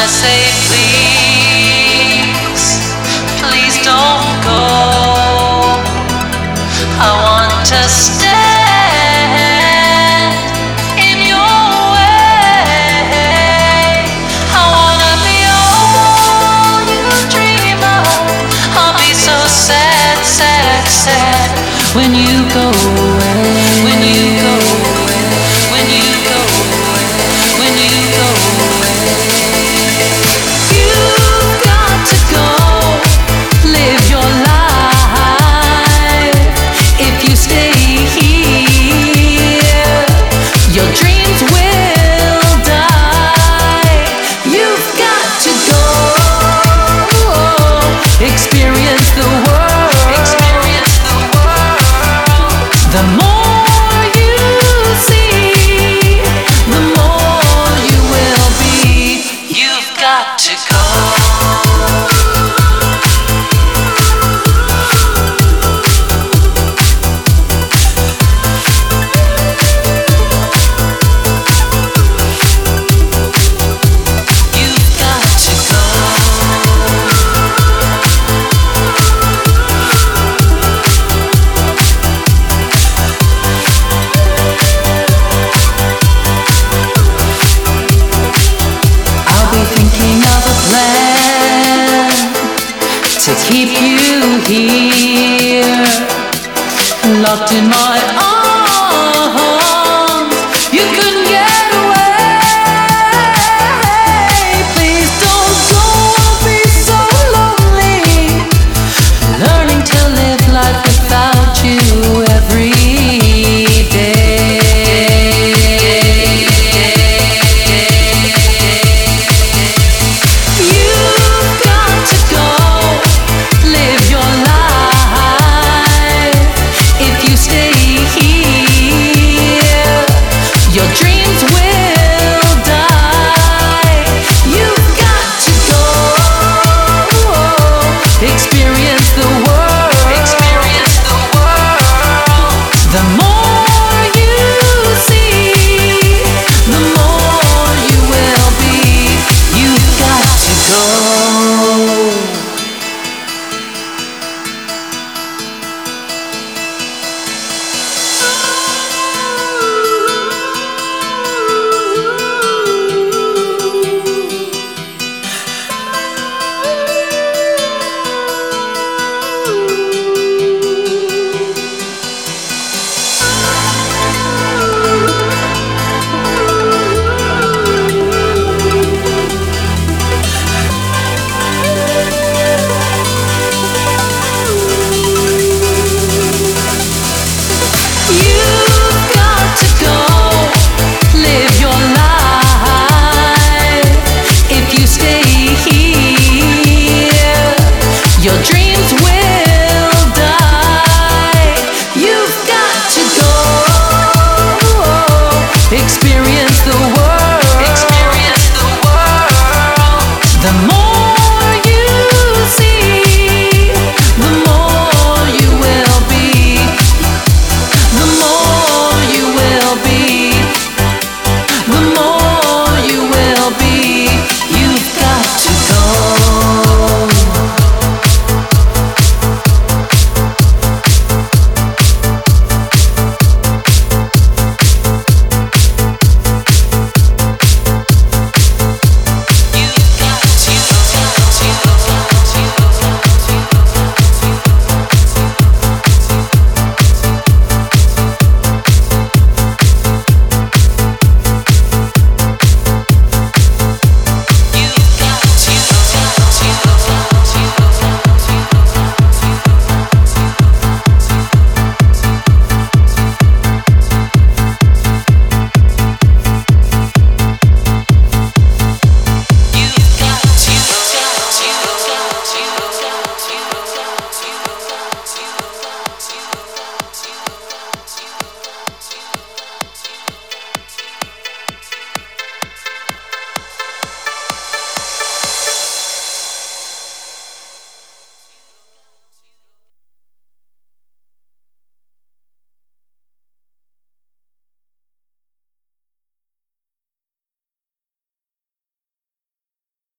wanna say please, please don't go. I want to stand in your way. I wanna be all you dream of. I'll be so sad, sad, sad when you go away. When you go away. When you go away. When you go away. You've got to go. Live your life. If you stay here, your dreams will die. You've got to go. Experience the world. Experience the world. The more you see, the more you will be. You've got to go. You've got to go. I'll be thinking of a plan to keep you here, locked in my arms.